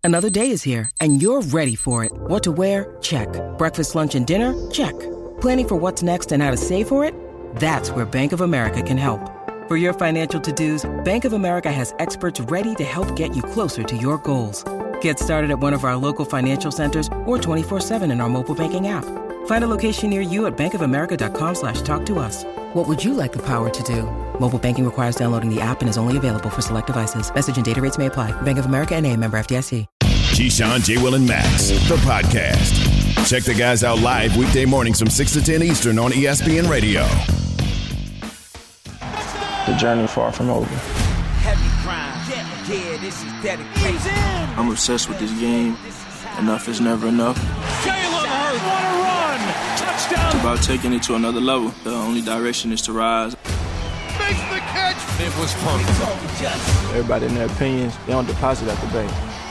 Another day is here, and you're ready for it. What to wear? Check. Breakfast, lunch, and dinner? Check. Planning for what's next and how to save for it? That's where Bank of America can help. For your financial to-dos, Bank of America has experts ready to help get you closer to your goals. Get started at one of our local financial centers or 24/7 in our mobile banking app. Find a location near you at bankofamerica.com/talktous. What would you like the power to do? Mobile banking requires downloading the app and is only available for select devices. Message and data rates may apply. Bank of America N.A., member FDIC. Keyshawn, J. Will, and Max, the podcast. Check the guys out live weekday mornings from 6 to 10 Eastern on ESPN Radio. The journey far from over. Heavy grind. Yeah, this is dedication. I'm obsessed with this game. Enough is never enough. Jalen Hurts, what a run! Touchdown! It's about taking it to another level. The only direction is to rise. Makes the catch! It was perfect. Everybody in their opinions, they don't deposit at the bank.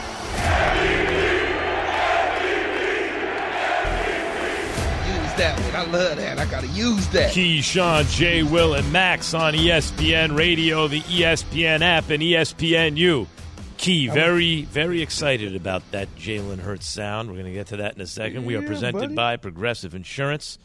That one. I love that. I gotta use that. Keyshawn, J. Will, and Max on ESPN Radio, the ESPN app, and ESPNU. Key, very, very excited about that Jalen Hurts sound. We're going to get to that in a second. We are presented by Progressive Insurance.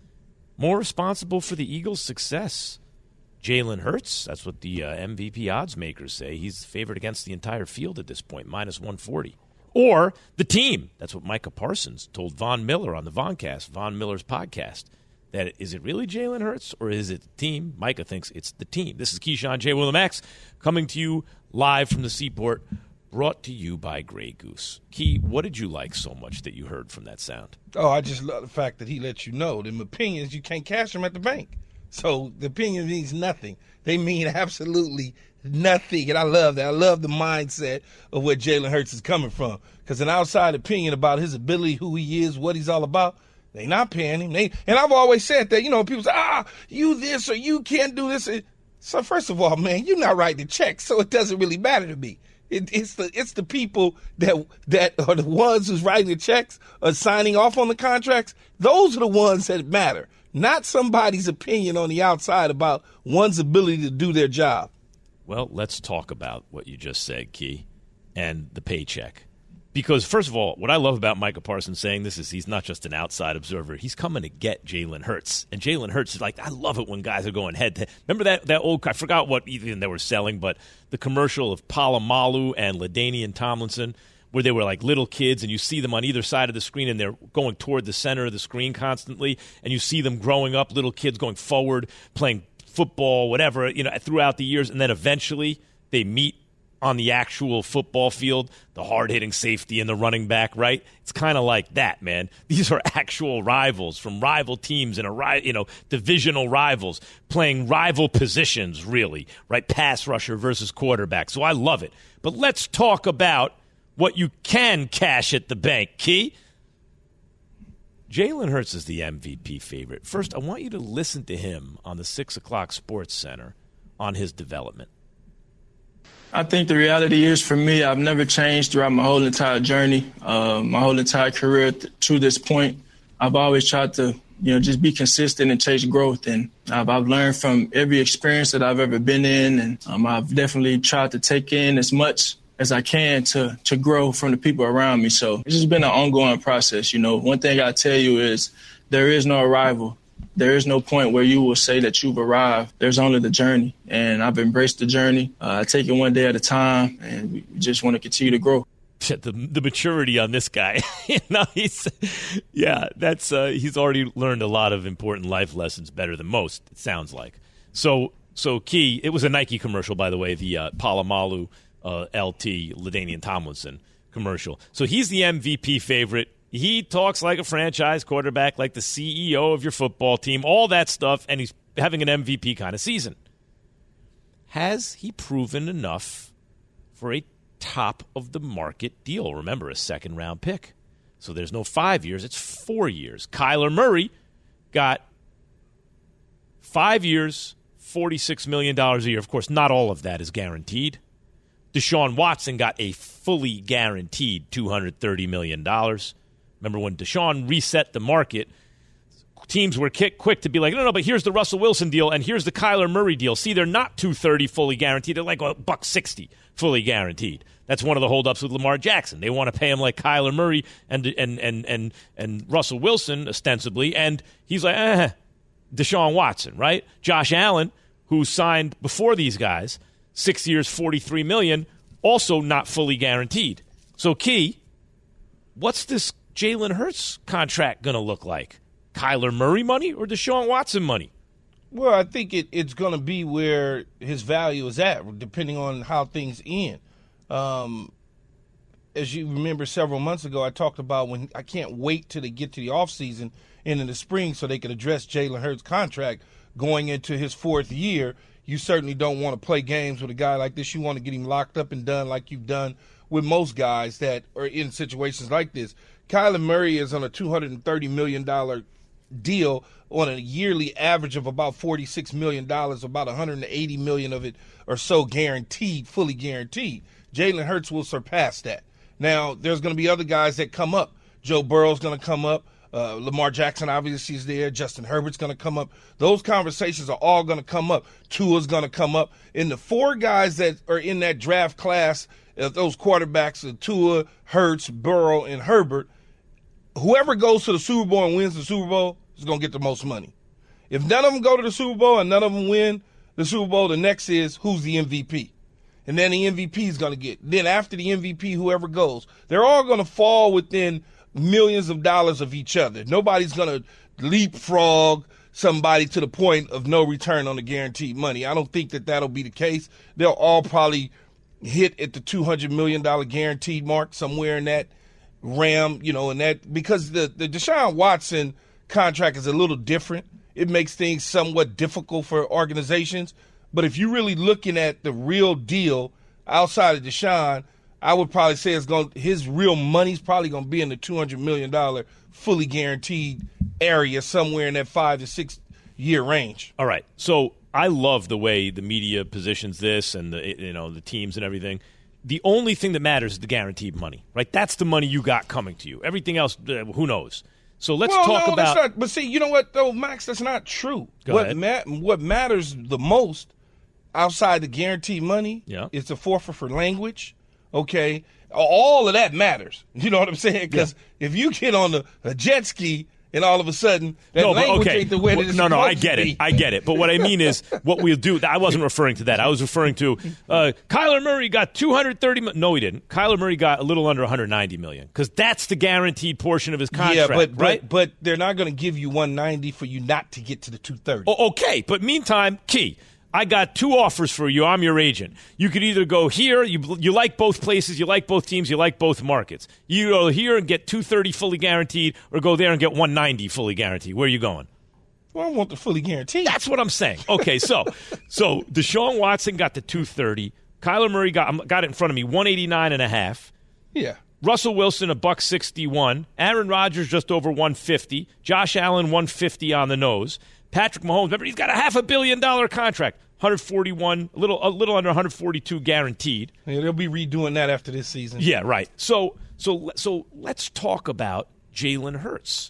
More responsible for the Eagles' success. Jalen Hurts, that's what the MVP odds makers say. He's favored against the entire field at this point, minus 140. Or the team. That's what Micah Parsons told Von Miller on the Voncast, Von Miller's podcast. That is it really Jalen Hurts or is it the team? Micah thinks it's the team. This is Keyshawn, J. Will, and Max coming to you live from the Seaport, brought to you by Grey Goose. Key, what did you like so much that you heard from that sound? Oh, I just love the fact that he lets you know them opinions, you can't cash them at the bank. So the opinion means nothing. They mean absolutely nothing. And I love that. I love the mindset of where Jalen Hurts is coming from. Because an outside opinion about his ability, who he is, what he's all about, they not paying him. And I've always said that, people say, you this or you can't do this. So first of all, man, you're not writing the check, so it doesn't really matter to me. It's the people that are the ones who's writing the checks or signing off on the contracts. Those are the ones that matter. Not somebody's opinion on the outside about one's ability to do their job. Well, let's talk about what you just said, Key, and the paycheck. Because, first of all, what I love about Micah Parsons saying this is he's not just an outside observer. He's coming to get Jalen Hurts. And Jalen Hurts is like, I love it when guys are going head-to-head. Remember that old, I forgot what even they were selling, but the commercial of Palomalu and LaDainian Tomlinson, where they were like little kids, and you see them on either side of the screen, and they're going toward the center of the screen constantly, and you see them growing up, little kids going forward, playing football, whatever, throughout the years, and then eventually they meet on the actual football field, the hard-hitting safety and the running back, right? It's kind of like that, man. These are actual rivals from rival teams and divisional rivals playing rival positions, really, right? Pass rusher versus quarterback. So I love it. But let's talk about what you can cash at the bank, Key. Jalen Hurts is the MVP favorite. First, I want you to listen to him on the 6 o'clock Sports Center on his development. I think the reality is, for me, I've never changed throughout my whole entire journey, my whole entire career to this point. I've always tried to, just be consistent and chase growth. And I've learned from every experience that I've ever been in. And I've definitely tried to take in as much as I can to grow from the people around me. So it's just been an ongoing process. One thing I tell you is there is no arrival. There is no point where you will say that you've arrived. There's only the journey. And I've embraced the journey. I take it one day at a time, and we just want to continue to grow. The maturity on this guy, he's already learned a lot of important life lessons better than most, it sounds like. So Key, it was a Nike commercial, by the way, the Palomalu LT LaDainian Tomlinson commercial. So he's the MVP favorite. He talks like a franchise quarterback, like the CEO of your football team, all that stuff, and he's having an MVP kind of season. Has he proven enough for a top-of-the-market deal? Remember, a second-round pick. So there's no 5 years, it's 4 years. Kyler Murray got 5 years, $46 million a year. Of course, not all of that is guaranteed. Deshaun Watson got a fully guaranteed $230 million. Remember when Deshaun reset the market, teams were quick to be like, no, but here's the Russell Wilson deal and here's the Kyler Murray deal. See, they're not $230 fully guaranteed. They're like $160 fully guaranteed. That's one of the holdups with Lamar Jackson. They want to pay him like Kyler Murray and Russell Wilson, ostensibly, and he's like, Deshaun Watson, right? Josh Allen, who signed before these guys, 6 years, $43 million, also not fully guaranteed. So, Key, what's this Jalen Hurts contract going to look like? Kyler Murray money or Deshaun Watson money? Well, I think it's going to be where his value is at, depending on how things end. As you remember several months ago, I talked about when I can't wait till they get to the offseason and in the spring so they can address Jalen Hurts' contract going into his fourth year. You certainly don't want to play games with a guy like this. You want to get him locked up and done like you've done with most guys that are in situations like this. Kyler Murray is on a $230 million deal on a yearly average of about $46 million, about $180 million of it or so guaranteed, fully guaranteed. Jalen Hurts will surpass that. Now, there's going to be other guys that come up. Joe Burrow's going to come up. Lamar Jackson obviously is there. Justin Herbert's going to come up. Those conversations are all going to come up. Tua's going to come up. And the four guys that are in that draft class, those quarterbacks, Tua, Hurts, Burrow, and Herbert, whoever goes to the Super Bowl and wins the Super Bowl is going to get the most money. If none of them go to the Super Bowl and none of them win the Super Bowl, the next is who's the MVP. And then the MVP is going to get. Then after the MVP, whoever goes, they're all going to fall within millions of dollars of each other. Nobody's going to leapfrog somebody to the point of no return on the guaranteed money. I don't think that that'll be the case. They'll all probably hit at the $200 million guaranteed mark, somewhere in that realm, and that, because the Deshaun Watson contract is a little different. It makes things somewhat difficult for organizations. But if you're really looking at the real deal outside of Deshaun, I would probably say his real money's probably going to be in the $200 million fully guaranteed area, somewhere in that 5 to 6 year range. All right. So I love the way the media positions this and the teams and everything. The only thing that matters is the guaranteed money, right? That's the money you got coming to you. Everything else, who knows? So let's talk about. That's not, but see, you know what though, Max? That's not true. Go ahead. What matters the most outside the guaranteed money is the forfeit for language. Okay, all of that matters. You know what I'm saying? Because if you get on a jet ski and all of a sudden that language ain't the way that it's supposed to be. I get it. But what I mean is what we'll do. I wasn't referring to that. I was referring to Kyler Murray got $230 million. No, he didn't. Kyler Murray got a little under $190 million because that's the guaranteed portion of his contract. Yeah, but they're not going to give you $190 for you not to get to the $230. Oh, okay, but meantime, Key, I got two offers for you. I'm your agent. You could either go here. You like both places. You like both teams. You like both markets. You go here and get $230 fully guaranteed, or go there and get $190 fully guaranteed. Where are you going? Well, I want the fully guaranteed. That's what I'm saying. Okay, so Deshaun Watson got the $230. Kyler Murray got it in front of me, $189.5. Yeah. Russell Wilson, $161. Aaron Rodgers, just over $150. Josh Allen, $150 on the nose. Patrick Mahomes, remember, he's got a $500 million contract. 141, a little under 142 guaranteed. Yeah, they'll be redoing that after this season. Yeah, right. So let's talk about Jalen Hurts.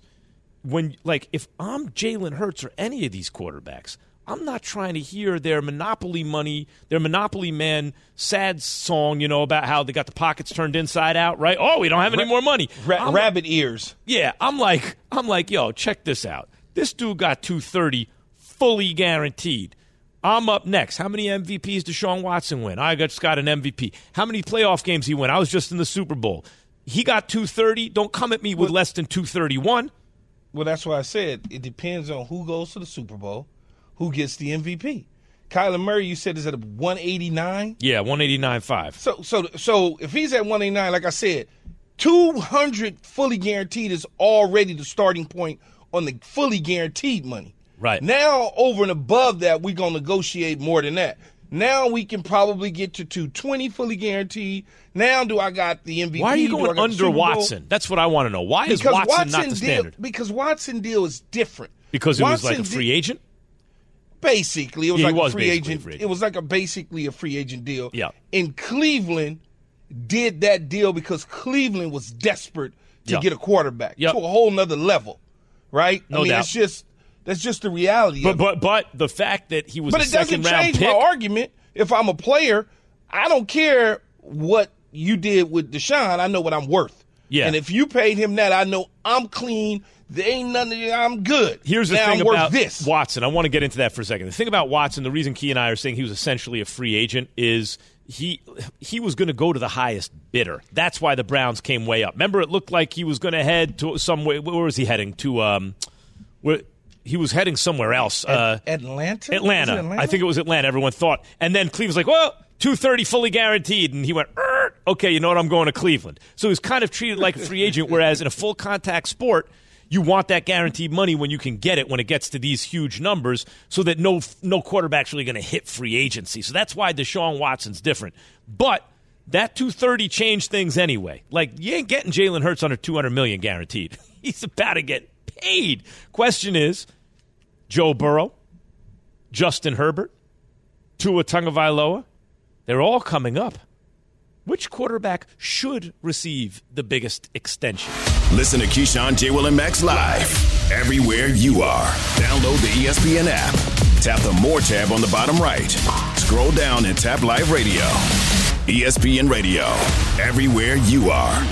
If I'm Jalen Hurts or any of these quarterbacks, I'm not trying to hear their monopoly money, their monopoly man sad song, about how they got the pockets turned inside out, right? Oh, we don't have any more money. Rabbit ears. Yeah, I'm like, yo, check this out. This dude got $230 fully guaranteed. I'm up next. How many MVPs does Deshaun Watson win? I just got an MVP. How many playoff games he win? I was just in the Super Bowl. He got $230. Don't come at me with less than $231. Well, that's why I said it depends on who goes to the Super Bowl, who gets the MVP. Kyler Murray, you said, is at a 189? Yeah, 189.5. So if he's at 189, like I said, 200 fully guaranteed is already the starting point on the fully guaranteed money. Right. Now, over and above that, we're going to negotiate more than that. Now we can probably get to 220 fully guaranteed. Now do I got the MVP? Why are you going under Watson? That's what I want to know. Why is Watson not the standard? Because Watson deal is different. Because it was like a free agent? Basically. It was like a free agent. It was like basically a free agent deal. Yeah. And Cleveland did that deal because Cleveland was desperate to get a quarterback to a whole nother level. Right? No doubt. That's just the reality. But the fact that he was a second round pick. But it doesn't change my argument. If I'm a player, I don't care what you did with Deshaun, I know what I'm worth. Yeah. And if you paid him that, I know I'm clean. There ain't nothing. I'm good. Here's the now thing I'm about this. Watson. I want to get into that for a second. The thing about Watson, the reason Key and I are saying he was essentially a free agent is he was going to go to the highest bidder. That's why the Browns came way up. Remember, it looked like he was going to head to somewhere. Where was he heading? He was heading somewhere else. Atlanta? Atlanta. I think it was Atlanta, everyone thought. And then Cleveland's like, well, $230 fully guaranteed. And he went, okay, you know what? I'm going to Cleveland. So he was kind of treated like a free agent, whereas in a full contact sport, you want that guaranteed money when you can get it when it gets to these huge numbers so that no quarterback's really going to hit free agency. So that's why Deshaun Watson's different. But that $230 changed things anyway. Like, you ain't getting Jalen Hurts under $200 million guaranteed. He's about to get paid. Question is, Joe Burrow, Justin Herbert, Tua Tagovailoa, they're all coming up. Which quarterback should receive the biggest extension? Listen to Keyshawn, J. Will, and Max live everywhere you are. Download the ESPN app. Tap the More tab on the bottom right. Scroll down and tap Live Radio. ESPN Radio, everywhere you are.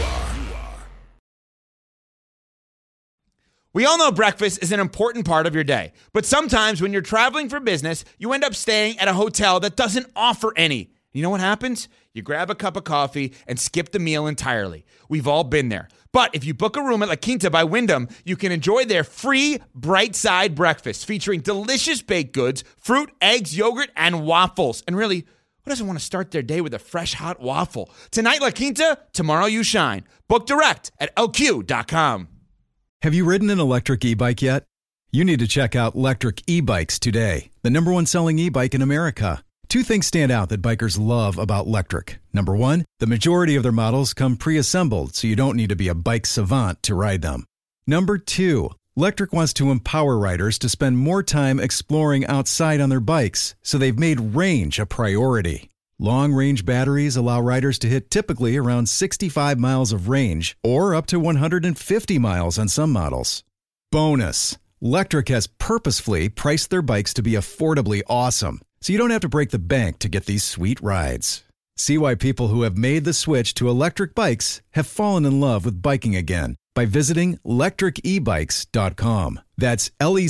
We all know breakfast is an important part of your day, but sometimes when you're traveling for business, you end up staying at a hotel that doesn't offer any. You know what happens? You grab a cup of coffee and skip the meal entirely. We've all been there. But if you book a room at La Quinta by Wyndham, you can enjoy their free Bright Side breakfast featuring delicious baked goods, fruit, eggs, yogurt, and waffles. And really, who doesn't want to start their day with a fresh, hot waffle? Tonight, La Quinta, tomorrow you shine. Book direct at lq.com. Have you ridden an electric e-bike yet? You need to check out Lectric E-Bikes today, the #1 selling e-bike in America. Two things stand out that bikers love about Lectric. Number one, the majority of their models come pre-assembled, so you don't need to be a bike savant to ride them. Number two, Lectric wants to empower riders to spend more time exploring outside on their bikes, so they've made range a priority. Long-range batteries allow riders to hit typically around 65 miles of range, or up to 150 miles on some models. Bonus, Lectric has purposefully priced their bikes to be affordably awesome, so you don't have to break the bank to get these sweet rides. See why people who have made the switch to electric bikes have fallen in love with biking again by visiting lectricebikes.com. That's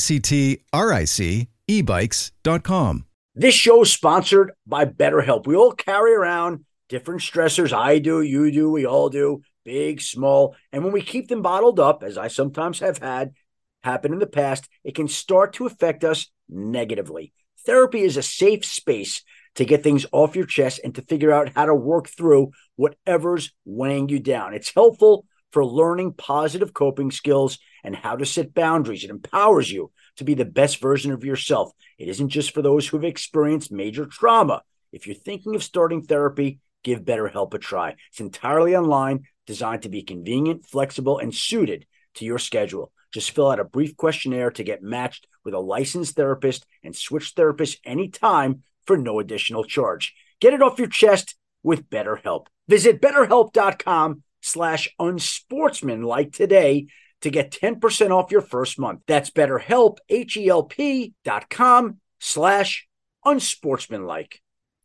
LECTRIC ebikes.com. This show is sponsored by BetterHelp. We all carry around different stressors. I do, you do, we all do, big, small. And when we keep them bottled up, as I sometimes have had happen in the past, it can start to affect us negatively. Therapy is a safe space to get things off your chest and to figure out how to work through whatever's weighing you down. It's helpful for learning positive coping skills and how to set boundaries. It empowers you to be the best version of yourself. It isn't just for those who have experienced major trauma. If you're thinking of starting therapy, give BetterHelp a try. It's entirely online, designed to be convenient, flexible, and suited to your schedule. Just fill out a brief questionnaire to get matched with a licensed therapist and switch therapists anytime for no additional charge. Get it off your chest with BetterHelp. Visit BetterHelp.com/unsportsmanlike today to get 10% off your first month. That's BetterHelp, HELP.com/unsportsmanlike.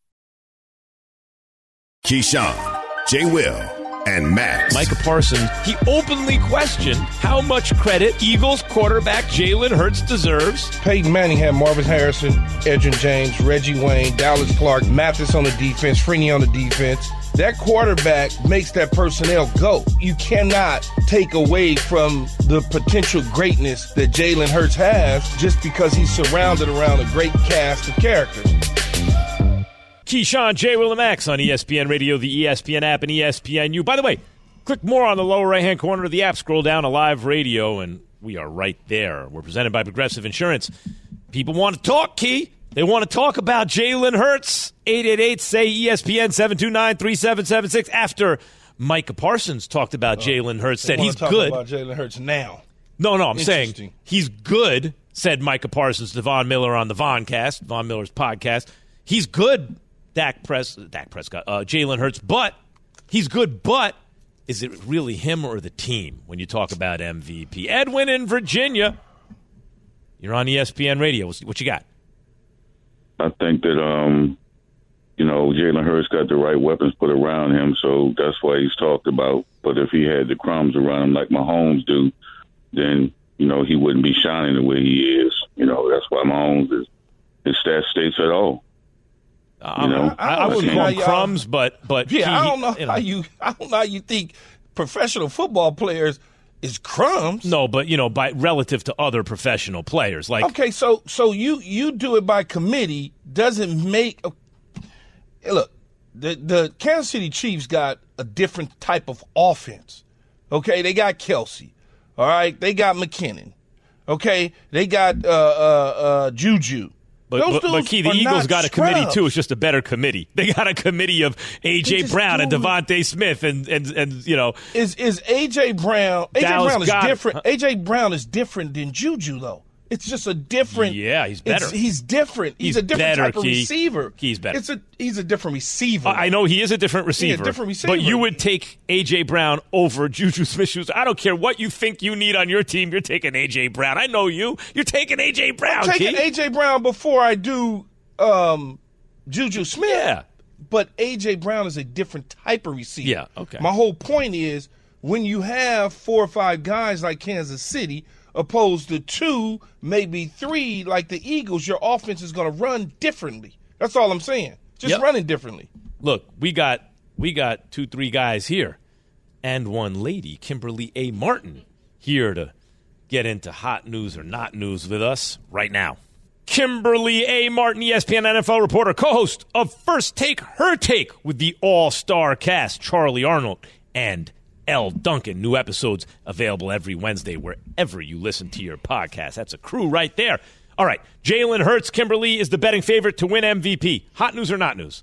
Keyshawn, J. Will, and Max. Micah Parsons, he openly questioned how much credit Eagles quarterback Jalen Hurts deserves. Peyton Manning had Marvin Harrison, Edgerrin James, Reggie Wayne, Dallas Clark, Mathis on the defense, Freeney on the defense. That quarterback makes that personnel go. You cannot take away from the potential greatness that Jalen Hurts has just because he's surrounded around a great cast of characters. Keyshawn, J. Will, and Max on ESPN Radio, the ESPN app, and ESPNU. By the way, click more on the lower right-hand corner of the app. Scroll down to Live Radio, and we are right there. We're presented by Progressive Insurance. People want to talk, Key. They want to talk about Jalen Hurts. 888-SAY-ESPN, 729-3776. After Micah Parsons talked about Jalen Hurts, said he's good. About Jalen Hurts now. No, I'm saying he's good, said Micah Parsons to Von Miller on the Voncast, Von Miller's podcast. He's good, Jalen Hurts, but he's good, but is it really him or the team when you talk about MVP? Edwin in Virginia, you're on ESPN Radio. What you got? I think that, Jalen Hurts got the right weapons put around him, so that's why he's talked about. But if he had the crumbs around him like Mahomes do, then, he wouldn't be shining the way he is. That's why Mahomes his stats states at all. I wouldn't call him crumbs, but yeah, I don't know how you think professional football players is crumbs. No, but by relative to other professional players, like okay, so you do it by committee doesn't make. Look, the Kansas City Chiefs got a different type of offense. Okay, they got Kelsey. All right, they got McKinnon. Okay, they got Juju. But Key, the Eagles got a committee too. It's just a better committee. They got a committee of A.J. Brown and Devontae Smith, and is A.J. Brown? A.J. Brown is different. Huh? A.J. Brown is different than Juju, though. It's just a different. Yeah, he's better. He's different. He's a different type of receiver. He's better. He's a different receiver. I know he is a different receiver. But you would take A.J. Brown over Juju Smith-Schuster. I don't care what you think you need on your team. You're taking A.J. Brown. I know you. You're taking A.J. Brown. I'm taking A.J. Brown before I do Juju Smith. Yeah. But A.J. Brown is a different type of receiver. Yeah, okay. My whole point is when you have 4 or 5 guys like Kansas City – opposed to 2, maybe 3, like the Eagles, your offense is going to run differently. That's all I'm saying. Just running differently. Look, we got 2-3 guys here and one lady, Kimberly A. Martin, here to get into hot news or not news with us right now. Kimberly A. Martin, ESPN NFL reporter, co-host of First Take, Her Take with the all-star cast, Charlie Arnold and L. Duncan. New episodes available every Wednesday wherever you listen to your podcast. That's a crew right there. All right, Jalen Hurts, Kimberly, is the betting favorite to win MVP. Hot news or not news?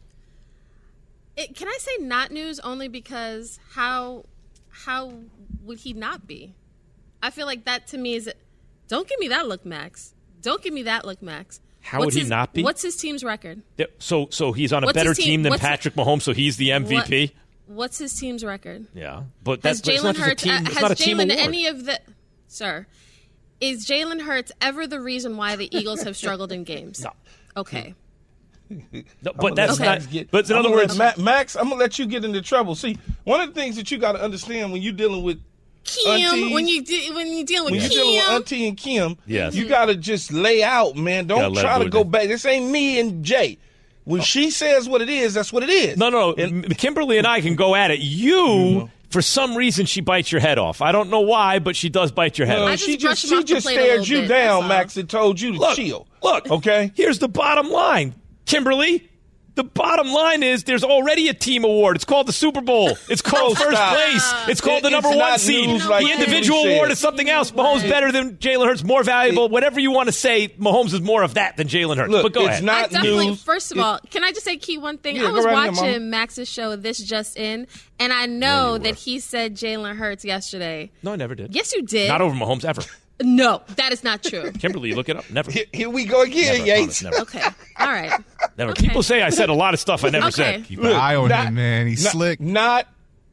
Can I say not news only because how would he not be? I feel like that to me is – don't give me that look, Max. Don't give me that look, Max. How would he not be? What's his team's record? So he's on a better team than Patrick Mahomes, so he's the MVP? What's his team's record? Yeah, but that's not just a team. It's not a team award. Is Jalen Hurts ever the reason why the Eagles have struggled in games? No. Okay. No, but that's not. But in other words, Max, I'm gonna let you get into trouble. See, one of the things that you got to understand when you're dealing with Kim, aunties, when you're dealing with Auntie and Kim, yes. You got to just lay out, man. Don't try to go back. This ain't me and Jay. When she says what it is, that's what it is. No. Kimberly and I can go at it. For some reason, she bites your head off. I don't know why, but she does bite your head off. She just stared you down, Max, and told you to chill. Look, okay? Here's the bottom line, Kimberly. The bottom line is there's already a team award. It's called the Super Bowl. It's called first place. It's called the number 1 seed. The individual award is something else. Mahomes better than Jalen Hurts, more valuable. Whatever you want to say, Mahomes is more of that than Jalen Hurts. Look, but go ahead. Not news. First of all, can I just say one thing? I was watching Max's show, This Just In, and I know that he said Jalen Hurts yesterday. No, I never did. Yes, you did. Not over Mahomes ever. No, that is not true. Kimberly, look it up. Never. Here we go again, Yates. Never. Okay. All right. Never. Okay. People say I said a lot of stuff I never said. Keep an eye on him, man. He's slick. Not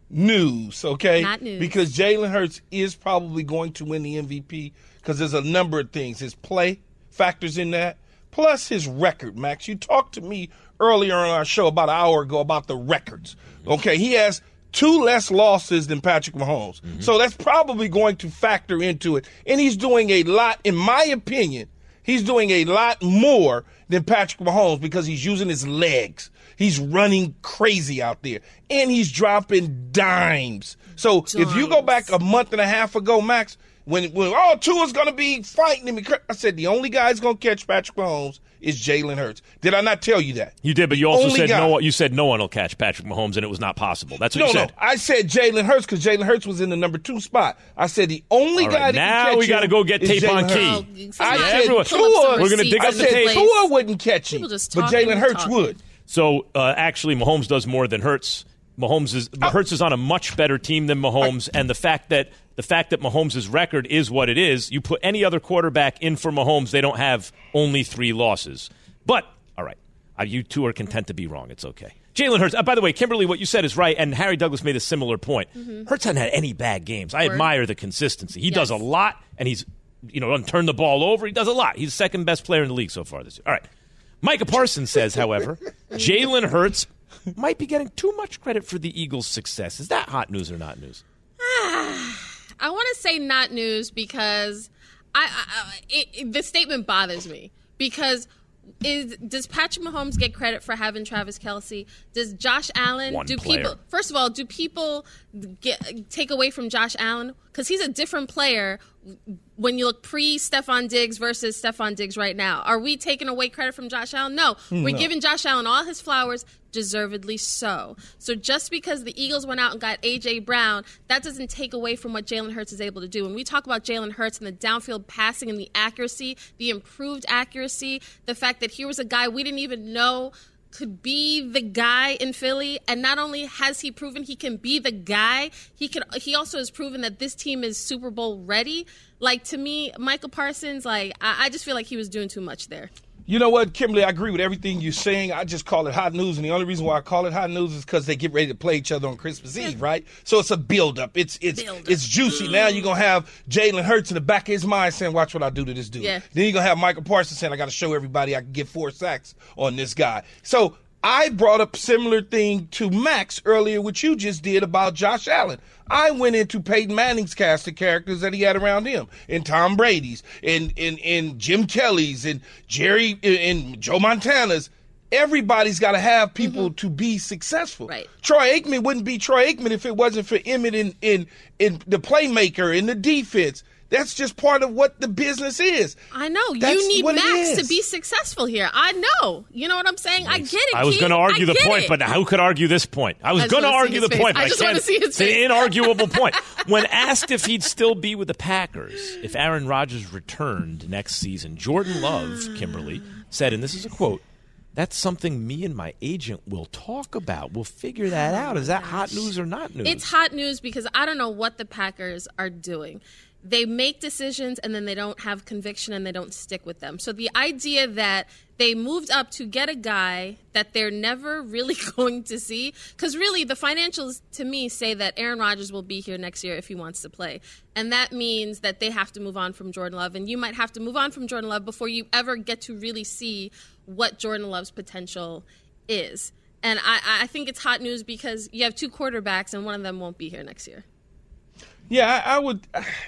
news, okay? Not news. Because Jalen Hurts is probably going to win the MVP because there's a number of things. His play factors in that, plus his record, Max. You talked to me earlier on our show about an hour ago about the records. Okay, he has 2 less losses than Patrick Mahomes. Mm-hmm. So that's probably going to factor into it. And he's doing a lot, in my opinion, he's doing a lot more than Patrick Mahomes because he's using his legs. He's running crazy out there. And he's dropping dimes. So if you go back a month and a half ago, Max, when Tua's going to be fighting him, I said the only guy who's going to catch Patrick Mahomes is Jalen Hurts. Did I not tell you that? You did, but you also said no. You said no one will catch Patrick Mahomes, and it was not possible. That's what you said. No, I said Jalen Hurts because Jalen Hurts was in the number 2 spot. I said the only guy that now can catch we got to go get tape on Key. I said Tua. We're going to dig up the tape. Tua wouldn't catch him, but Jalen Hurts would. So actually, Mahomes does more than Hurts. Hurts is on a much better team than Mahomes, and the fact that Mahomes' record is what it is, you put any other quarterback in for Mahomes, they don't have only 3 losses. But, all right, you two are content to be wrong. It's okay. Jalen Hurts, by the way, Kimberly, what you said is right, and Harry Douglas made a similar point. Mm-hmm. Hurts hasn't had any bad games. I admire the consistency. He does a lot, and he's, doesn't turn the ball over. He does a lot. He's the second best player in the league so far this year. All right. Micah Parsons says, however, Jalen Hurts might be getting too much credit for the Eagles' success. Is that hot news or not news? I want to say not news because the statement bothers me because does Patrick Mahomes get credit for having Travis Kelce? Does Josh Allen First of all, do people take away from Josh Allen because he's a different player when you look pre-Stephon Diggs versus Stephon Diggs right now? Are we taking away credit from Josh Allen? No. We're giving Josh Allen all his flowers, deservedly so. So just because the Eagles went out and got A.J. Brown, that doesn't take away from what Jalen Hurts is able to do. When we talk about Jalen Hurts and the downfield passing and the accuracy, the improved accuracy, the fact that here was a guy we didn't even know could be the guy in Philly, and not only has he proven he can be the guy, he also has proven that this team is Super Bowl ready. Like, to me, Micah Parsons, I just feel like he was doing too much there. You know what, Kimberly, I agree with everything you're saying. I just call it hot news, and the only reason why I call it hot news is because they get ready to play each other on Christmas Eve, right? So it's a build-up. It's juicy. Now you're going to have Jalen Hurts in the back of his mind saying, watch what I do to this dude. Yeah. Then you're going to have Micah Parsons saying, I got to show everybody I can get 4 sacks on this guy. So I brought up similar thing to Max earlier, which you just did about Josh Allen. I went into Peyton Manning's cast of characters that he had around him, and Tom Brady's, and Jim Kelly's, and Jerry, and Joe Montana's. Everybody's got to have people to be successful. Right. Troy Aikman wouldn't be Troy Aikman if it wasn't for Emmett in the playmaker in the defense. That's just part of what the business is. I know. You need Max to be successful here. I know. You know what I'm saying? I get it. I was going to argue the point, but who could argue this point? I was going to argue the point, but I just want to see his face. It's an inarguable point. When asked if he'd still be with the Packers if Aaron Rodgers returned next season, Jordan Love, Kimberly, said, and this is a quote, "That's something me and my agent will talk about. We'll figure that out. Is that hot news or not news?" It's hot news because I don't know what the Packers are doing. They make decisions and then they don't have conviction and they don't stick with them. So the idea that they moved up to get a guy that they're never really going to see, because really the financials to me say that Aaron Rodgers will be here next year if he wants to play. And that means that they have to move on from Jordan Love. And you might have to move on from Jordan Love before you ever get to really see what Jordan Love's potential is. And I think it's hot news because you have 2 quarterbacks and one of them won't be here next year. Yeah, I would,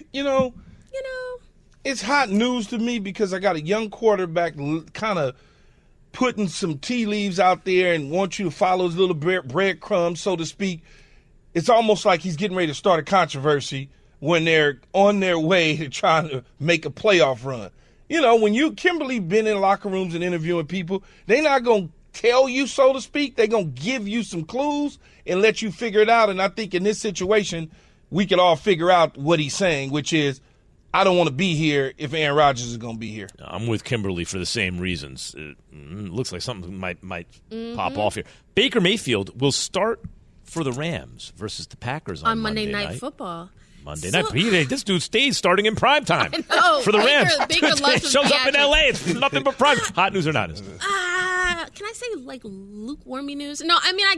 it's hot news to me because I got a young quarterback kind of putting some tea leaves out there and want you to follow his little breadcrumbs, so to speak. It's almost like he's getting ready to start a controversy when they're on their way to trying to make a playoff run. You know, when Kimberly been in locker rooms and interviewing people, they're not going to tell you, so to speak. They're going to give you some clues and let you figure it out. And I think in this situation, we can all figure out what he's saying, which is, I don't want to be here if Aaron Rodgers is going to be here. I'm with Kimberly for the same reasons. It looks like something might pop off here. Baker Mayfield will start for the Rams versus the Packers on Monday Night Football. Monday night. This dude stays starting in primetime for the Rams. Baker loves shows up in L.A. It's nothing but prime. Hot news or not news? Can I say lukewarmy news? No, I mean I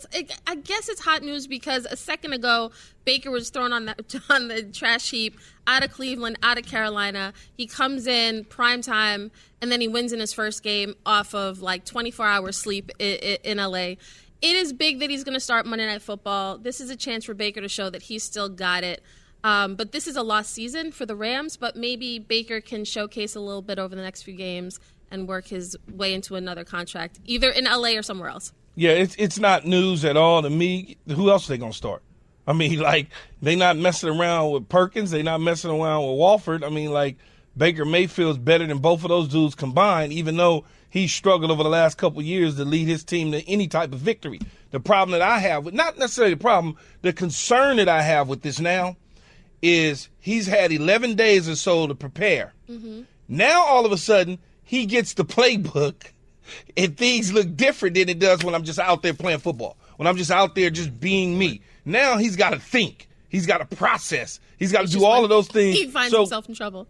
guess it's hot news because a second ago Baker was thrown on the trash heap out of Cleveland, out of Carolina. He comes in primetime and then he wins in his first game off of 24 hours sleep in L.A. It is big that he's going to start Monday Night Football. This is a chance for Baker to show that he's still got it. But this is a lost season for the Rams, but maybe Baker can showcase a little bit over the next few games and work his way into another contract, either in L.A. or somewhere else. Yeah, it's not news at all to me. Who else are they going to start? I mean, they not messing around with Perkins. They not messing around with Walford. I mean, Baker Mayfield's better than both of those dudes combined, even though he struggled over the last couple of years to lead his team to any type of victory. The problem that I have not necessarily the problem, the concern that I have with this now is he's had 11 days or so to prepare. Mm-hmm. Now, all of a sudden, he gets the playbook and things look different than it does when I'm just out there playing football, when I'm just out there just being me. Now he's got to think. He's got to process. He's got to do all of those things. He finds himself in trouble.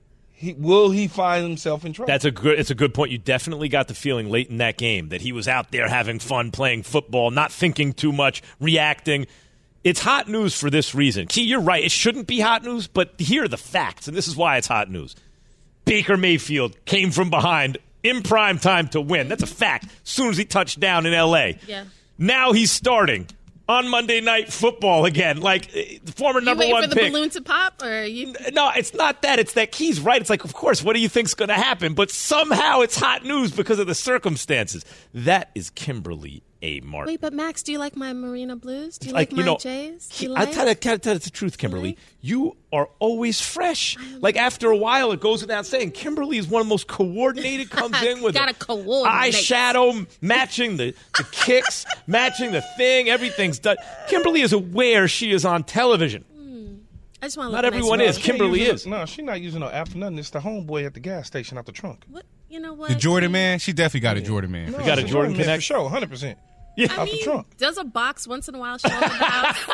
Will he find himself in trouble? It's a good point. You definitely got the feeling late in that game that he was out there having fun playing football, not thinking too much, reacting. It's hot news for this reason. Key, you're right. It shouldn't be hot news, but here are the facts, and this is why it's hot news. Baker Mayfield came from behind in prime time to win. That's a fact. As soon as he touched down in L.A. Yeah. Now he's starting on Monday Night Football again. Like, the former number one pick. For the balloon to pop? Or you? No, it's not that. It's that Key's right. It's like, of course, what do you think's going to happen? But somehow it's hot news because of the circumstances. That is Kimberly A. Martin. Wait, but Max, do you like my Marina Blues? Do you like my Jays? Do you I'll tell you the truth, Kimberly. You are always fresh. Like, after a while, it goes without saying, Kimberly is one of the most coordinated, comes in with eyeshadow, matching the kicks, matching the thing. Everything's done. Kimberly is aware she is on television. I just want to Not everyone is. Kimberly is. No, she's not using no app for nothing. It's the homeboy at the gas station out the trunk. What? You know what? The Jordan man? She definitely got a Jordan man. No, you got a Jordan man connect? For sure, 100%. Yeah. I out the trunk. Does a box once in a while show up in the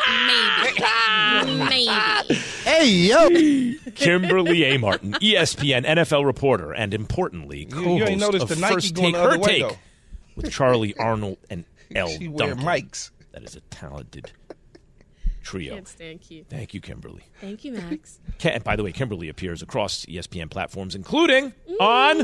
house? Maybe. Hey, yo. Kimberly A. Martin, ESPN NFL reporter, and importantly, you ain't co-host noticed of the Nike First going Take, the other Her way, Take, though. with Charlie Arnold and L. She wear Duncan. mics. That is a talented trio. Can't stand Keith. Thank you, Kimberly. Thank you, Max. And by the way, Kimberly appears across ESPN platforms, including on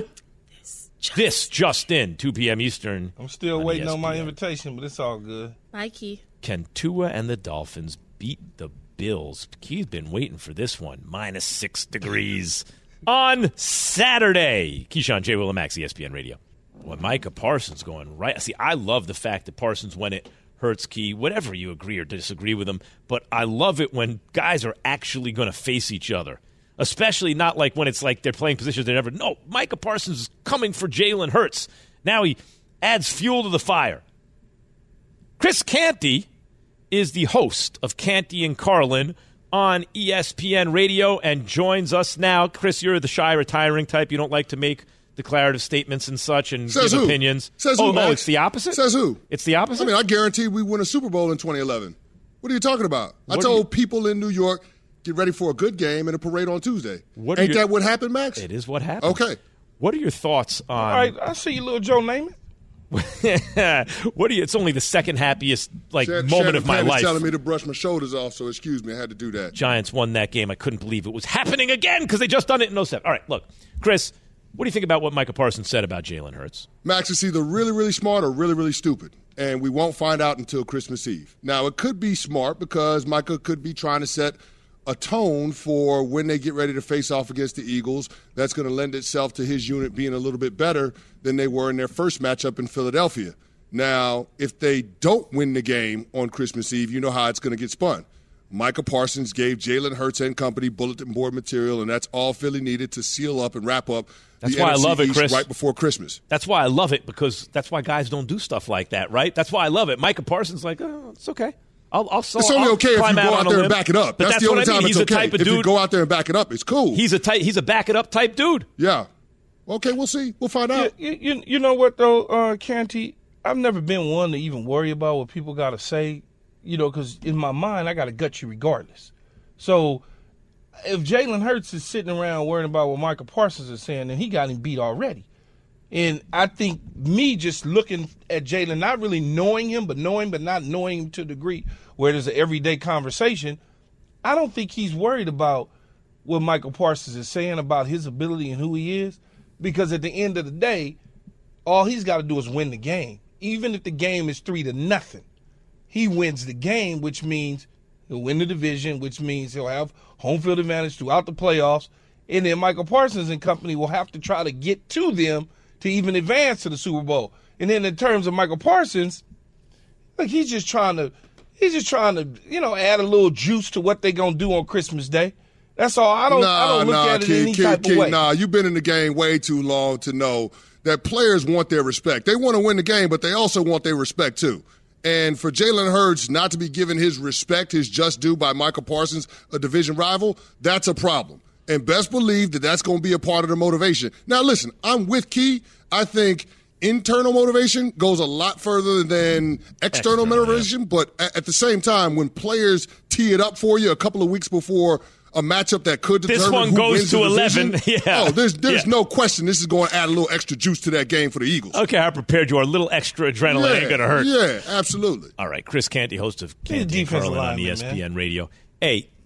This Just In, 2 p.m. Eastern. I'm still waiting on my ESPN. invitation, but it's all good. Bye, Keith. Can Tua and the Dolphins beat the Bills? Key's been waiting for this one. -6 degrees on Saturday. Keyshawn, J. Will, and Max, ESPN Radio. Well, Micah Parsons going right. See, I love the fact that Parsons, when it hurts, Key, whatever you agree or disagree with him, but I love it when guys are actually going to face each other. Especially not like when it's like they're playing positions they never. No, Micah Parsons is coming for Jalen Hurts. Now he adds fuel to the fire. Chris Canty is the host of Canty and Carlin on ESPN Radio and joins us now. Chris, you're the shy, retiring type. You don't like to make declarative statements and such and Says give who? opinions. Says who, oh, Max? It's the opposite? Says who? It's the opposite? I mean, I guarantee we win a Super Bowl in 2011. What are you talking about? I told people in New York, get ready for a good game and a parade on Tuesday. Ain't that what happened, Max? It is what happened. Okay. What are your thoughts on... All right, I see you, little Joe Namath. What are you? It's only the second happiest moment Shannon of my Penn is life. telling me to brush my shoulders off, so excuse me, I had to do that. Giants won that game. I couldn't believe it was happening again because they just done it in 07. All right, look, Chris, what do you think about what Micah Parsons said about Jalen Hurts? Max, it's either really, really smart or really, really stupid, and we won't find out until Christmas Eve. Now, it could be smart because Micah could be trying to set a tone for when they get ready to face off against the Eagles. That's going to lend itself to his unit being a little bit better than they were in their first matchup in Philadelphia. Now, if they don't win the game on Christmas Eve, you know how it's going to get spun. Micah Parsons gave Jalen Hurts and company bulletin board material, and that's all Philly needed to seal up and wrap up That's the why NFC I love it, East Chris. right before Christmas. That's why I love it, because that's why guys don't do stuff like that, right? That's why I love it. Micah Parsons like, oh, it's okay. It's only okay if you go out there and back it up. But That's the only what I mean. time He's it's the okay. type of If dude, you go out there and back it up, it's cool. He's a back it up type dude. Yeah. Okay, we'll see. We'll find out. You know what, though, Canty? I've never been one to even worry about what people got to say, because in my mind, I got to gut you regardless. So if Jalen Hurts is sitting around worrying about what Micah Parsons is saying, then he got him beat already. And I think me just looking at Jalen, not really knowing him, but not knowing him to a degree where there's an everyday conversation, I don't think he's worried about what Michael Parsons is saying about his ability and who he is, because at the end of the day, all he's got to do is win the game. Even if the game is 3-0, he wins the game, which means he'll win the division, which means he'll have home field advantage throughout the playoffs, and then Michael Parsons and company will have to try to get to them to even advance to the Super Bowl. And then in terms of Michael Parsons, like he's just trying to, add a little juice to what they're gonna do on Christmas Day. That's all. I don't look at it any type of way. Nah, you've been in the game way too long to know that players want their respect. They want to win the game, but they also want their respect too. And for Jalen Hurts not to be given his respect, his just due by Michael Parsons, a division rival, that's a problem. And best believe that that's going to be a part of the motivation. Now, listen, I'm with Key. I think internal motivation goes a lot further than external motivation. Yeah. But at the same time, when players tee it up for you a couple of weeks before a matchup that could determine this one who goes wins to the 11. Division, yeah. Oh, there's no question. This is going to add a little extra juice to that game for the Eagles. Okay, how prepared you are. A little extra adrenaline ain't going to hurt. Yeah, absolutely. All right, Chris Canty, host of Canty and Carlin on ESPN Radio. Hey,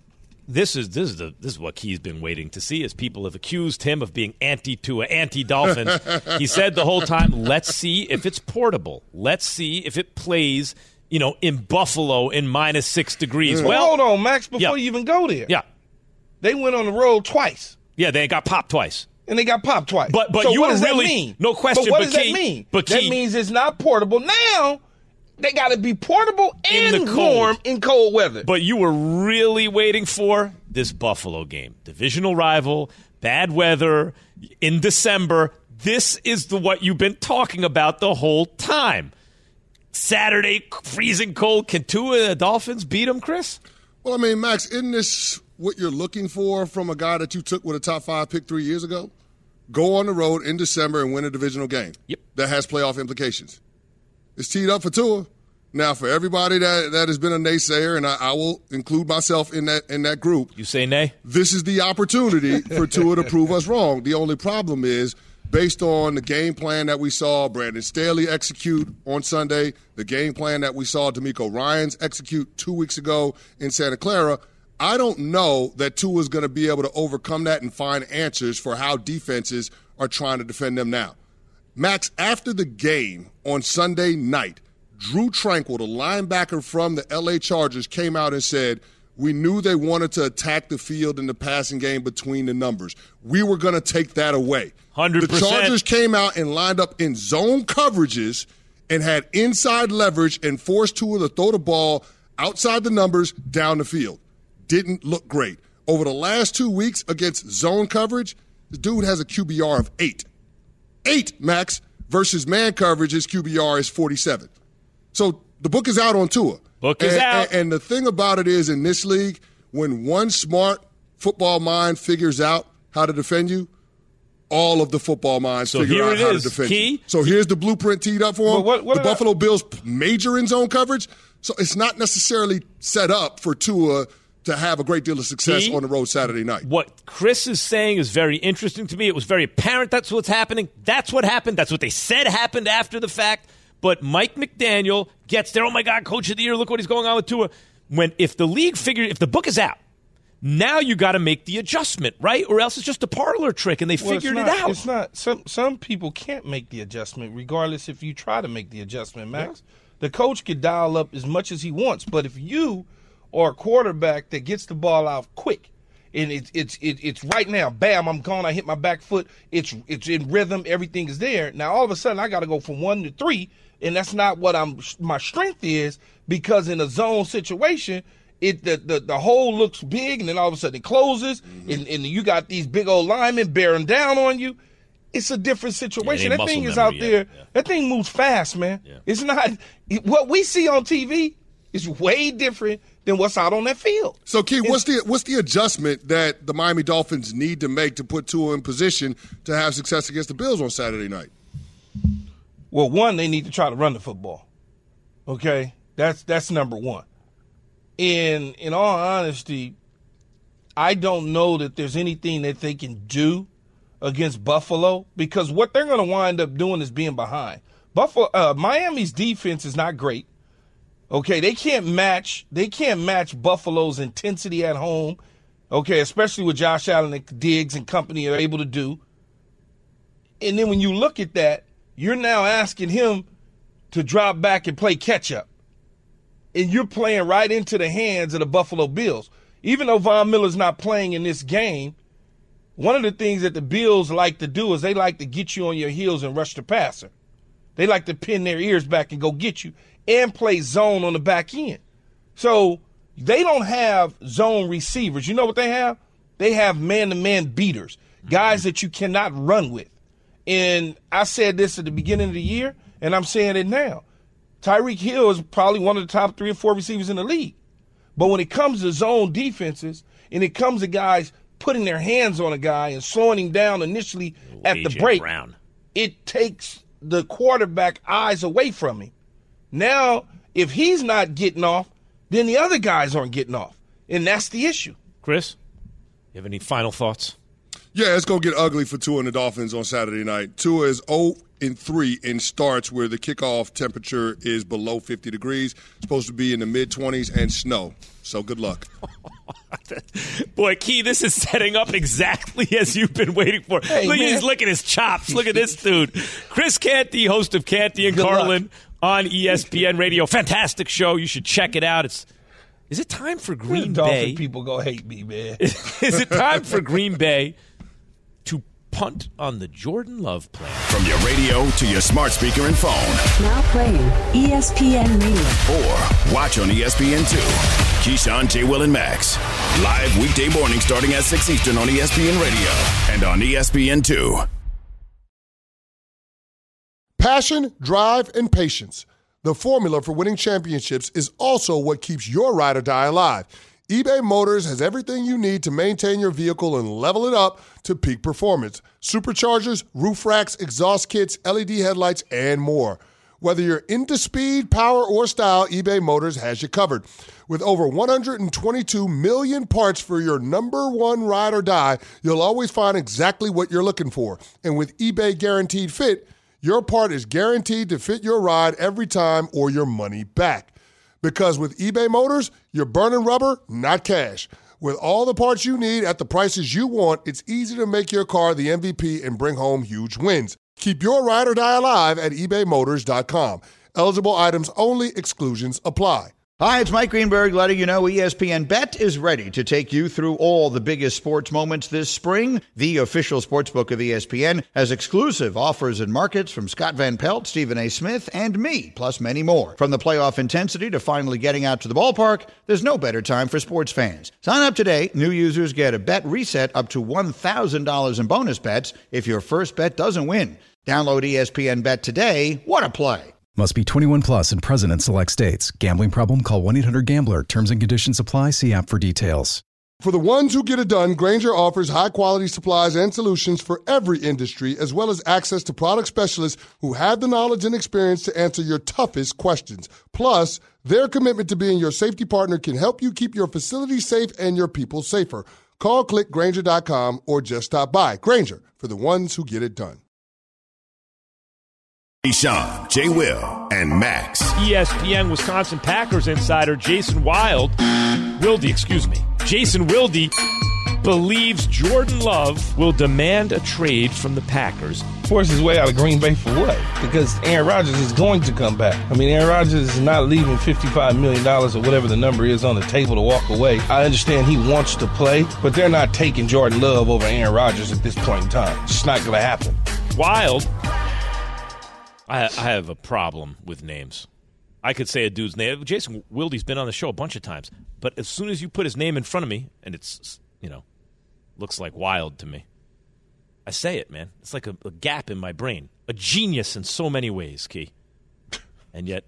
This is what Key's been waiting to see, as people have accused him of being anti-Tua, anti-Dolphins. He said the whole time, let's see if it's portable. Let's see if it plays, in Buffalo in -6 degrees. Well, hold on, Max, before you even go there. Yeah. They went on the road twice. Yeah, they got popped twice. And they got popped twice. But so you what were does really that mean? No question. But what does that mean? That means it's not portable. Now they got to be portable and warm in cold weather. But you were really waiting for this Buffalo game, divisional rival, bad weather in December. This is what you've been talking about the whole time. Saturday, freezing cold. Can Tua and the Dolphins beat them, Chris? Well, I mean, Max, isn't this what you're looking for from a guy that you took with a top 5 pick 3 years ago? Go on the road in December and win a divisional game. Yep. That has playoff implications. It's teed up for Tua. Now, for everybody that has been a naysayer, and I will include myself in that group. You say nay? This is the opportunity for Tua to prove us wrong. The only problem is, based on the game plan that we saw Brandon Staley execute on Sunday, the game plan that we saw DeMeco Ryans execute 2 weeks ago in Santa Clara, I don't know that Tua is going to be able to overcome that and find answers for how defenses are trying to defend them now. Max, after the game on Sunday night, Drew Tranquill, the linebacker from the L.A. Chargers, came out and said, we knew they wanted to attack the field in the passing game between the numbers. We were going to take that away. 100%. The Chargers came out and lined up in zone coverages and had inside leverage and forced Tua to throw the ball outside the numbers down the field. Didn't look great. Over the last 2 weeks against zone coverage, this dude has a QBR of 8. 8, Max, versus man coverage, his QBR is 47. So the book is out on Tua. Book is out. And the thing about it is, in this league, when one smart football mind figures out how to defend you, all of the football minds figure out how to defend you. So here's the blueprint teed up for him. The Buffalo Bills major in zone coverage, so it's not necessarily set up for Tua to have a great deal of success on the road Saturday night. What Chris is saying is very interesting to me. It was very apparent that's what's happening. That's what happened. That's what they said happened after the fact. But Mike McDaniel gets there. Oh, my God, Coach of the Year, look what he's going on with Tua. If the book is out, now you got to make the adjustment, right? Or else it's just a parlor trick, and they figured it out. It's not. Some people can't make the adjustment, regardless if you try to make the adjustment, Max. Yeah. The coach could dial up as much as he wants, but if you are a quarterback that gets the ball out quick, and it's right now, bam, I'm gone, I hit my back foot, it's in rhythm, everything is there. Now all of a sudden I got to go from 1 to 3, and that's not what my strength is, because in a zone situation, the hole looks big, and then all of a sudden it closes, and you got these big old linemen bearing down on you. It's a different situation. That thing is out there. Yeah. That thing moves fast, man. Yeah. It's not what we see on TV is way different than what's out on that field. So, Key, what's the adjustment that the Miami Dolphins need to make to put Tua in position to have success against the Bills on Saturday night? Well, one, they need to try to run the football. Okay? That's number one. In all honesty, I don't know that there's anything that they can do against Buffalo, because what they're going to wind up doing is being behind. Miami's defense is not great. Okay, they can't match Buffalo's intensity at home. Okay, especially with Josh Allen and Diggs and company are able to do. And then when you look at that, you're now asking him to drop back and play catch up. And you're playing right into the hands of the Buffalo Bills. Even though Von Miller's not playing in this game, one of the things that the Bills like to do is they like to get you on your heels and rush the passer. They like to pin their ears back and go get you and play zone on the back end. So they don't have zone receivers. You know what they have? They have man-to-man beaters, guys that you cannot run with. And I said this at the beginning of the year, and I'm saying it now. Tyreek Hill is probably one of the top 3 or 4 receivers in the league. But when it comes to zone defenses and it comes to guys putting their hands on a guy and slowing him down initially at the break, it takes the quarterback eyes away from him. Now, if he's not getting off, then the other guys aren't getting off. And that's the issue. Chris, you have any final thoughts? Yeah, it's going to get ugly for Tua and the Dolphins on Saturday night. Tua is 0-3 in starts where the kickoff temperature is below 50 degrees. It's supposed to be in the mid-20s and snow. So good luck. Boy, Key, this is setting up exactly as you've been waiting for. Hey, Look at his chops. Look at this dude. Chris Canty, host of Canty and Carlin on ESPN Radio. Fantastic show. You should check it out. Is it time for Green Bay? People go hate me, man. Is it time for Green Bay to punt on the Jordan Love plan? From your radio to your smart speaker and phone. Now playing ESPN Radio. Or watch on ESPN2. Keyshawn, J. Will, and Max. Live weekday morning starting at 6 Eastern on ESPN Radio and on ESPN2. Passion, drive, and patience. The formula for winning championships is also what keeps your ride or die alive. eBay Motors has everything you need to maintain your vehicle and level it up to peak performance. Superchargers, roof racks, exhaust kits, LED headlights, and more. Whether you're into speed, power, or style, eBay Motors has you covered. With over 122 million parts for your number one ride or die, you'll always find exactly what you're looking for. And with eBay Guaranteed Fit, your part is guaranteed to fit your ride every time or your money back. Because with eBay Motors, you're burning rubber, not cash. With all the parts you need at the prices you want, it's easy to make your car the MVP and bring home huge wins. Keep your ride or die alive at ebaymotors.com. Eligible items only. Exclusions apply. Hi, it's Mike Greenberg letting you know ESPN Bet is ready to take you through all the biggest sports moments this spring. The official sportsbook of ESPN has exclusive offers and markets from Scott Van Pelt, Stephen A. Smith, and me, plus many more. From the playoff intensity to finally getting out to the ballpark, there's no better time for sports fans. Sign up today. New users get a bet reset up to $1,000 in bonus bets if your first bet doesn't win. Download ESPN Bet today. What a play. Must be 21 plus and present in select states. Gambling problem? Call 1-800-GAMBLER. Terms and conditions apply. See app for details. For the ones who get it done, Grainger offers high-quality supplies and solutions for every industry, as well as access to product specialists who have the knowledge and experience to answer your toughest questions. Plus, their commitment to being your safety partner can help you keep your facility safe and your people safer. Call, click Grainger.com, or just stop by. Grainger, for the ones who get it done. Keyshawn, J. Will, and Max. ESPN Wisconsin Packers insider Jason Wilde believes Jordan Love will demand a trade from the Packers. Force his way out of Green Bay for what? Because Aaron Rodgers is going to come back. I mean, Aaron Rodgers is not leaving $55 million or whatever the number is on the table to walk away. I understand he wants to play, but they're not taking Jordan Love over Aaron Rodgers at this point in time. It's just not going to happen. Wilde, I have a problem with names. I could say a dude's name. Jason Wilde's been on the show a bunch of times, but as soon as you put his name in front of me, and it's, looks like Wild to me, I say it, man. It's like a gap in my brain. A genius in so many ways, Key. And yet,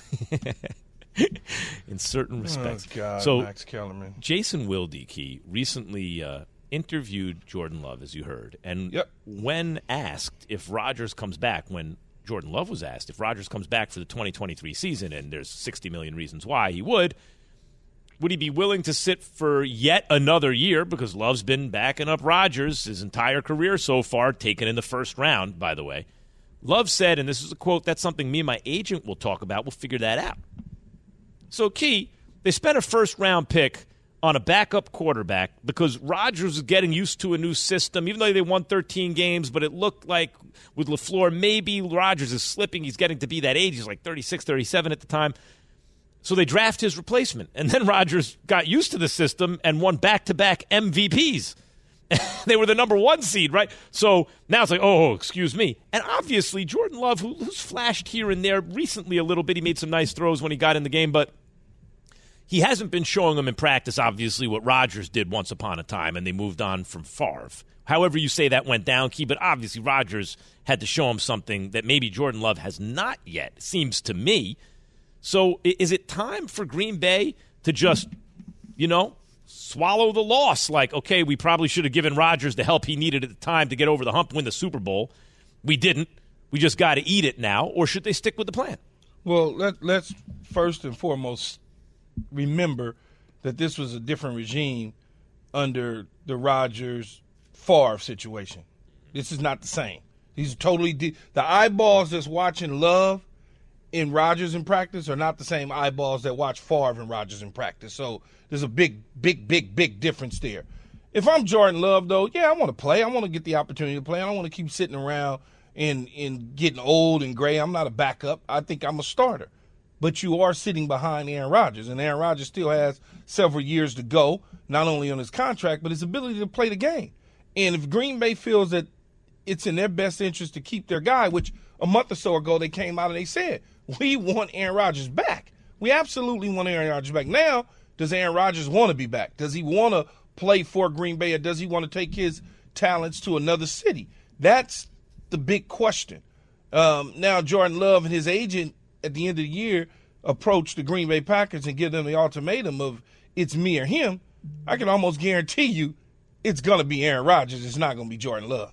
in certain respects. Oh, God, so, Max Kellerman. Jason Wilde, Key, recently interviewed Jordan Love, as you heard. And when asked if Rodgers comes back, when Jordan Love was asked if Rodgers comes back for the 2023 season, and there's 60 million reasons why he would he be willing to sit for yet another year, because Love's been backing up Rodgers his entire career so far, taken in the first round, by the way. Love said, and this is a quote, "That's something me and my agent will talk about. We'll figure that out." So, Key, they spent a first-round pick on a backup quarterback because Rodgers was getting used to a new system, even though they won 13 games, but it looked like with LaFleur, maybe Rodgers is slipping. He's getting to be that age. He's like 36, 37 at the time. So they draft his replacement. And then Rodgers got used to the system and won back-to-back MVPs. They were the number one seed, right? So now it's like, oh, excuse me. And obviously Jordan Love, who's flashed here and there recently a little bit, he made some nice throws when he got in the game, but he hasn't been showing them in practice, obviously, what Rodgers did once upon a time, and they moved on from Favre. However you say that went down, Key, but obviously Rodgers had to show him something that maybe Jordan Love has not yet, it seems to me. So is it time for Green Bay to just, swallow the loss? Like, okay, we probably should have given Rodgers the help he needed at the time to get over the hump, win the Super Bowl. We didn't. We just got to eat it now. Or should they stick with the plan? Well, let's first and foremost remember that this was a different regime under the Rodgers-Favre situation. This is not the same. These are totally the eyeballs that's watching Love in Rodgers in practice are not the same eyeballs that watch Favre and Rodgers in practice. So there's a big difference there. If I'm Jordan Love, though, yeah, I want to play. I want to get the opportunity to play. I don't want to keep sitting around and getting old and gray. I'm not a backup. I think I'm a starter. But you are sitting behind Aaron Rodgers, and Aaron Rodgers still has several years to go, not only on his contract, but his ability to play the game. And if Green Bay feels that it's in their best interest to keep their guy, which a month or so ago they came out and they said, we want Aaron Rodgers back. We absolutely want Aaron Rodgers back. Now, does Aaron Rodgers want to be back? Does he want to play for Green Bay, or does he want to take his talents to another city? That's the big question. Now, Jordan Love and his agent at the end of the year approach the Green Bay Packers and give them the ultimatum of it's me or him. I can almost guarantee you it's going to be Aaron Rodgers. It's not going to be Jordan Love.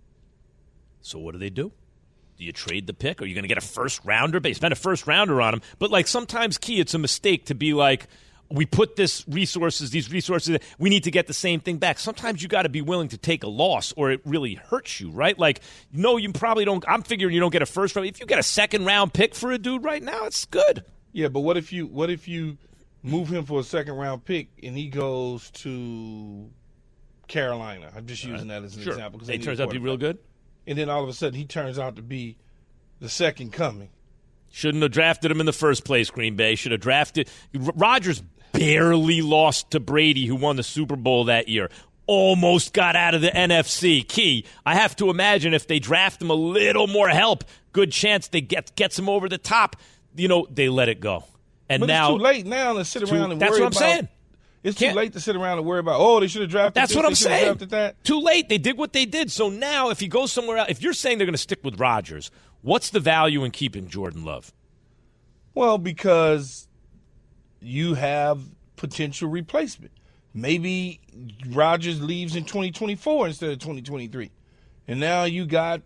So what do they do? Do you trade the pick? Are you going to get a first-rounder? They spend a first-rounder on him. But, like, sometimes, Key, it's a mistake to be like, we put these resources, we need to get the same thing back. Sometimes you got to be willing to take a loss or it really hurts you, right? Like, no, you probably don't. I'm figuring you don't get a first round. If you get a second-round pick for a dude right now, it's good. Yeah, but what if you move him for a second-round pick and he goes to Carolina? I'm just using that as an example. It turns out to be real good? And then all of a sudden he turns out to be the second coming. Shouldn't have drafted him in the first place, Green Bay. Should have drafted. Rodgers barely lost to Brady, who won the Super Bowl that year. Almost got out of the NFC. Key, I have to imagine if they draft him a little more help, good chance they gets him over the top. You know, they let it go. And but now it's too late now to sit around and worry about. That's what I'm saying. It's too late to sit around and worry about, they should have drafted That's this, what I'm they should have saying. drafted that. Too late. They did what they did. So now if he goes somewhere else, if you're saying they're going to stick with Rodgers, what's the value in keeping Jordan Love? Well, because you have potential replacement. Maybe Rodgers leaves in 2024 instead of 2023. And now you got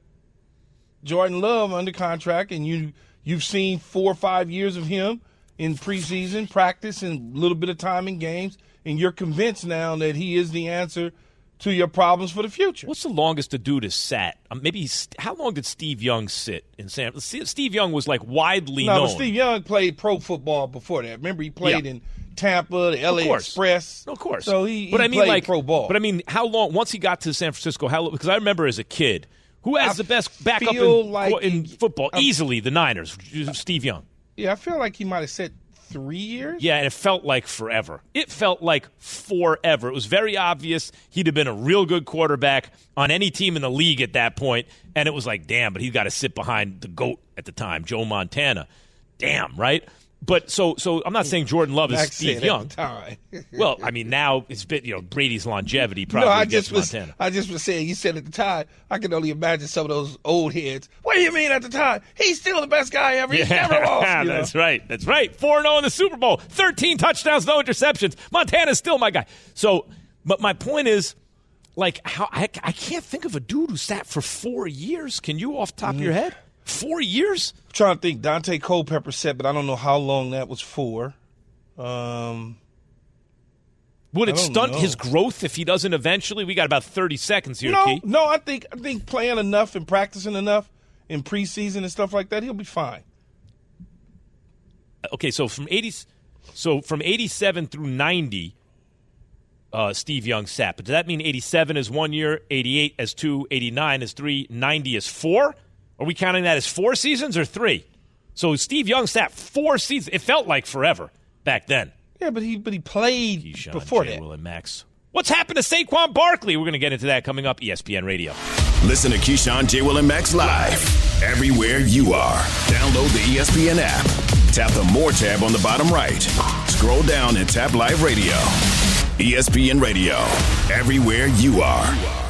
Jordan Love under contract, and you've seen 4 or 5 years of him in preseason practice and a little bit of time in games, and you're convinced now that he is the answer to your problems for the future. What's the longest a dude has sat? How long did Steve Young sit in San Francisco? Steve Young was like widely known. No, but Steve Young played pro football before that. Remember, he played in Tampa, the LA Express. Of course. So he played pro ball. But I mean, how long, once he got to San Francisco, because I remember as a kid, who has the best backup in football? Easily the Niners, Steve Young. Yeah, I feel like he might have said 3 years. Yeah, and it felt like forever. It felt like forever. It was very obvious he'd have been a real good quarterback on any team in the league at that point, and it was like, damn, but he's got to sit behind the GOAT at the time, Joe Montana. Damn, right? But so I'm not saying Jordan Love is Steve Young. At the time. Well, I mean, now it's been, Brady's longevity probably gets Montana. I just was saying, you said at the time, I can only imagine some of those old heads. What do you mean at the time? He's still the best guy ever. He's never lost. That's right. 4-0 in the Super Bowl. 13 touchdowns, no interceptions. Montana's still my guy. So, but my point is, like, how I can't think of a dude who sat for 4 years. Can you off the top of your head? 4 years? I'm trying to think. Dante Culpepper said, but I don't know how long that was for. Would it stunt his growth if he doesn't eventually? We got about 30 seconds here, Keith. No, I think playing enough and practicing enough in preseason and stuff like that, he'll be fine. Okay, so from 87 through 90, Steve Young sat. But does that mean 87 is 1 year, 88 as 2, 89 as 3, 90 as 4? Are we counting that as 4 seasons or 3? So Steve Young sat 4 seasons. It felt like forever back then. Yeah, but he played Keyshawn, before J. that. Will and Max. What's happened to Saquon Barkley? We're going to get into that coming up. ESPN Radio. Listen to Keyshawn, J. Will and Max live everywhere you are. Download the ESPN app. Tap the More tab on the bottom right. Scroll down and tap Live Radio. ESPN Radio. Everywhere you are.